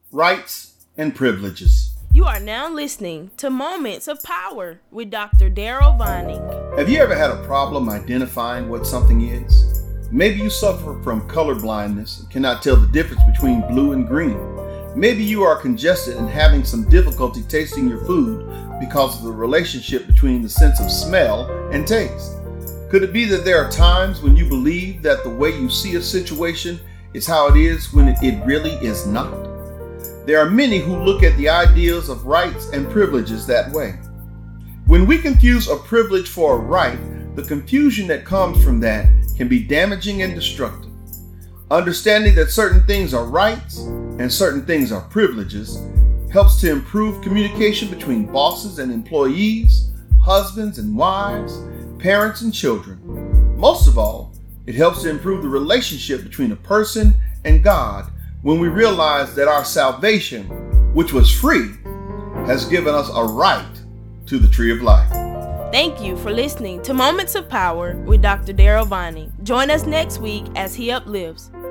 rights, and privileges. You are now listening to Moments of Power with Dr. Daryl Vining. Have you ever had a problem identifying what something is? Maybe you suffer from color blindness and cannot tell the difference between blue and green. Maybe you are congested and having some difficulty tasting your food because of the relationship between the sense of smell and taste. Could it be that there are times when you believe that the way you see a situation is how it is when it really is not? There are many who look at the ideas of rights and privileges that way. When we confuse a privilege for a right, the confusion that comes from that can be damaging and destructive. Understanding that certain things are rights and certain things are privileges helps to improve communication between bosses and employees, husbands and wives, parents and children. Most of all, it helps to improve the relationship between a person and God when we realize that our salvation, which was free, has given us a right to the tree of life. Thank you for listening to Moments of Power with Dr. Daryl Vining. Join us next week as he uplifts.